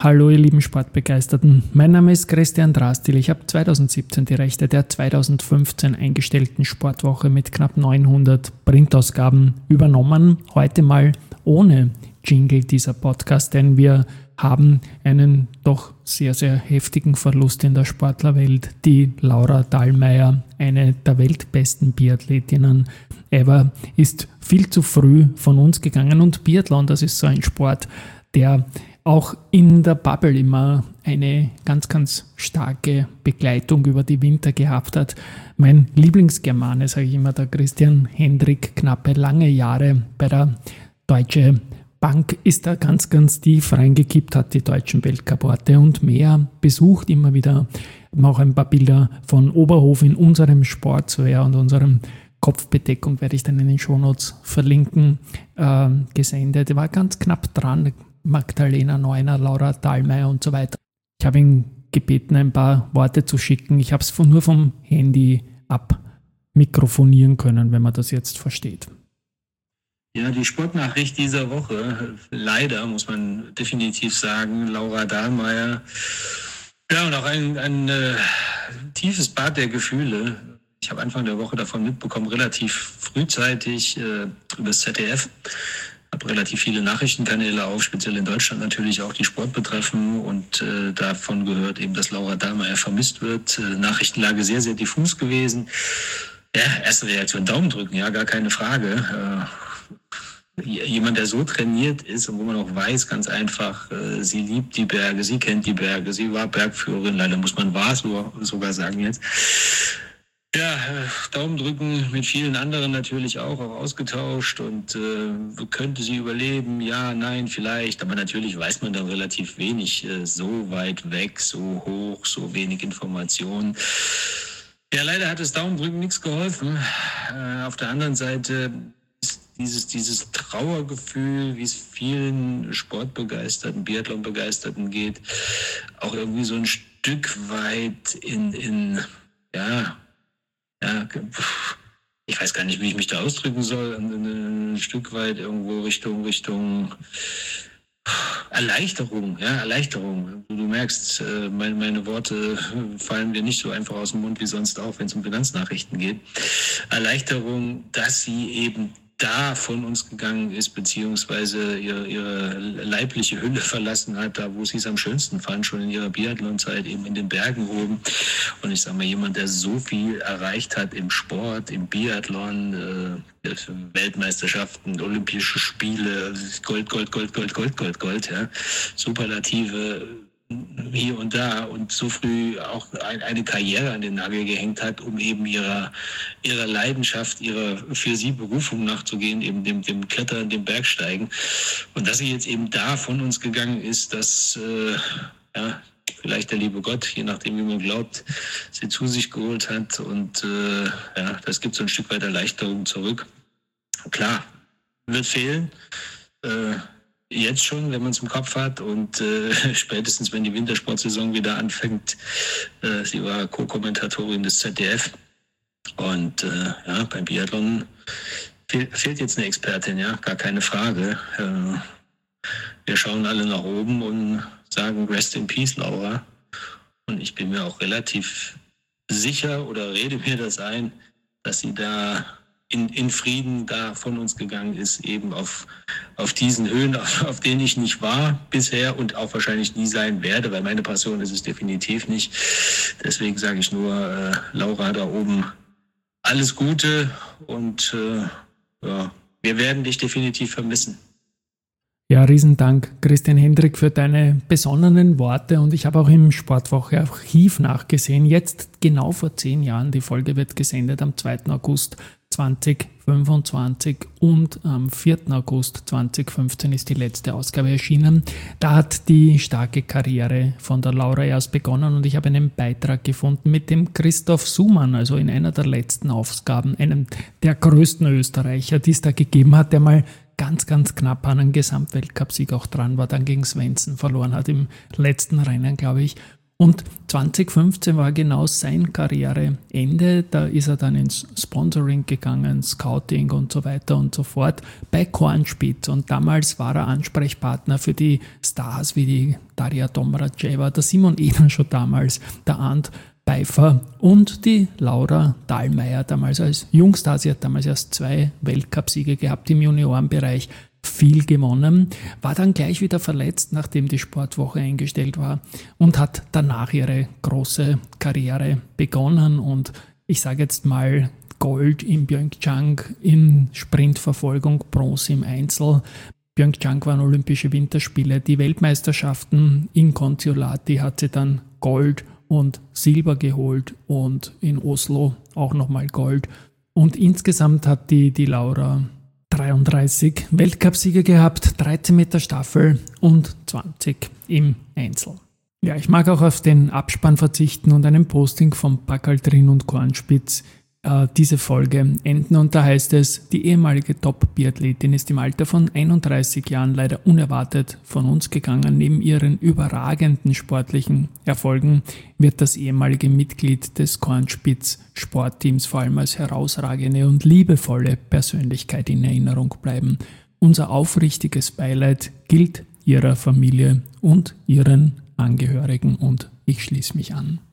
Hallo ihr lieben Sportbegeisterten, mein Name ist Christian Drastil. Ich habe 2017 die Rechte der 2015 eingestellten Sportwoche mit knapp 900 Printausgaben übernommen. Heute mal ohne Jingle dieser Podcast, denn wir haben einen doch sehr, sehr heftigen Verlust in der Sportlerwelt. Die Laura Dahlmeier, eine der weltbesten Biathletinnen ever, ist viel zu früh von uns gegangen. Und Biathlon, das ist so ein Sport, der auch in der Bubble immer eine ganz, ganz starke Begleitung über die Winter gehabt hat. Mein Lieblingsgermane, sage ich immer, der Christian Hendrik, knappe lange Jahre bei der Deutsche Bank, ist da ganz, ganz tief reingekippt, hat die deutschen Weltcuporte und mehr besucht, immer wieder auch ein paar Bilder von Oberhof in unserem Sportswear und unserem Kopfbedeckung, werde ich dann in den Shownotes verlinken, gesendet. Er war ganz knapp dran, Magdalena Neuner, Laura Dahlmeier und so weiter. Ich habe ihn gebeten, ein paar Worte zu schicken. Ich habe es nur vom Handy ab mikrofonieren können, wenn man das jetzt versteht. Ja, die Sportnachricht dieser Woche, leider muss man definitiv sagen, Laura Dahlmeier. Ja, und auch ein tiefes Bad der Gefühle. Ich habe Anfang der Woche davon mitbekommen, relativ frühzeitig über das ZDF. Habe relativ viele Nachrichtenkanäle auf, speziell in Deutschland natürlich auch, die Sport betreffen, und davon gehört eben, dass Laura Dahlmeier vermisst wird. Nachrichtenlage sehr, sehr diffus gewesen. Ja, erste Reaktion, Daumen drücken, ja, gar keine Frage. Jemand, der so trainiert ist und wo man auch weiß, ganz einfach, sie liebt die Berge, sie kennt die Berge, sie war Bergführerin, leider muss man sogar sagen jetzt. Ja, Daumen drücken, mit vielen anderen natürlich auch ausgetauscht, und könnte sie überleben? Ja, nein, vielleicht, aber natürlich weiß man dann relativ wenig, so weit weg, so hoch, so wenig Informationen. Ja, leider hat das Daumendrücken nichts geholfen. Auf der anderen Seite ist dieses Trauergefühl, wie es vielen Sportbegeisterten, Biathlon-Begeisterten geht, auch irgendwie so ein Stück weit ich weiß gar nicht, wie ich mich da ausdrücken soll, ein Stück weit irgendwo Richtung Erleichterung, ja, Erleichterung. Du merkst, meine Worte fallen mir nicht so einfach aus dem Mund wie sonst auch, wenn es um Finanznachrichten geht. Erleichterung, dass sie eben da von uns gegangen ist, beziehungsweise ihre leibliche Hülle verlassen hat, da wo sie es am schönsten fand, schon in ihrer Biathlon-Zeit, eben in den Bergen oben. Und ich sage mal, jemand, der so viel erreicht hat im Sport, im Biathlon, Weltmeisterschaften, Olympische Spiele, Gold, ja, Superlative hier und da, und so früh auch eine Karriere an den Nagel gehängt hat, um eben ihrer Leidenschaft, ihrer für sie Berufung nachzugehen, eben dem Klettern, dem Bergsteigen. Und dass sie jetzt eben da von uns gegangen ist, dass vielleicht der liebe Gott, je nachdem wie man glaubt, sie zu sich geholt hat, und das gibt so ein Stück weit Erleichterung zurück. Klar, wird fehlen. Jetzt schon, wenn man es im Kopf hat, und spätestens, wenn die Wintersportsaison wieder anfängt. Sie war Co-Kommentatorin des ZDF, und beim Biathlon fehlt jetzt eine Expertin, ja, gar keine Frage. Wir schauen alle nach oben und sagen Rest in Peace, Laura. Und ich bin mir auch relativ sicher, oder rede mir das ein, dass sie da in Frieden da von uns gegangen ist, eben auf diesen Höhen, auf denen ich nicht war bisher und auch wahrscheinlich nie sein werde, weil meine Passion ist es definitiv nicht. Deswegen sage ich nur, Laura da oben, alles Gute, und wir werden dich definitiv vermissen. Ja, Riesendank, Christian Hendrik, für deine besonnenen Worte, und ich habe auch im Sportwoche-Archiv nachgesehen, jetzt genau vor 10 Jahren, die Folge wird gesendet am 2. August 2025 und am 4. August 2015 ist die letzte Ausgabe erschienen. Da hat die starke Karriere von der Laura erst begonnen, und ich habe einen Beitrag gefunden mit dem Christoph Sumann, also in einer der letzten Ausgaben, einem der größten Österreicher, die es da gegeben hat, der mal ganz, ganz knapp an einem Gesamtweltcup-Sieg auch dran war, dann gegen Svensson verloren hat im letzten Rennen, glaube ich. Und 2015 war genau sein Karriereende. Da ist er dann ins Sponsoring gegangen, Scouting und so weiter und so fort bei Cornspitz. Und damals war er Ansprechpartner für die Stars wie die Daria Domracheva, der Simon Eder schon damals, der Arndt Pfeiffer und die Laura Dahlmeier damals als Jungstar. Sie hat damals erst 2 Weltcupsiege gehabt im Juniorenbereich, viel gewonnen, war dann gleich wieder verletzt, nachdem die Sportwoche eingestellt war und hat danach ihre große Karriere begonnen und ich sage jetzt mal Gold in Pyeongchang in Sprintverfolgung, Bronze im Einzel. Pyeongchang waren Olympische Winterspiele, die Weltmeisterschaften in Kontiolahti hat sie dann Gold und Silber geholt und in Oslo auch nochmal Gold und insgesamt hat die Laura 33 Weltcupsiege gehabt, 13 Meter Staffel und 20 im Einzel. Ja, ich mag auch auf den Abspann verzichten und einem Posting von Bakaltrin und Cornspitz diese Folge enden und da heißt es, die ehemalige Top-Biathletin ist im Alter von 31 Jahren leider unerwartet von uns gegangen. Neben ihren überragenden sportlichen Erfolgen wird das ehemalige Mitglied des Cornspitz-Sportteams vor allem als herausragende und liebevolle Persönlichkeit in Erinnerung bleiben. Unser aufrichtiges Beileid gilt ihrer Familie und ihren Angehörigen und ich schließe mich an.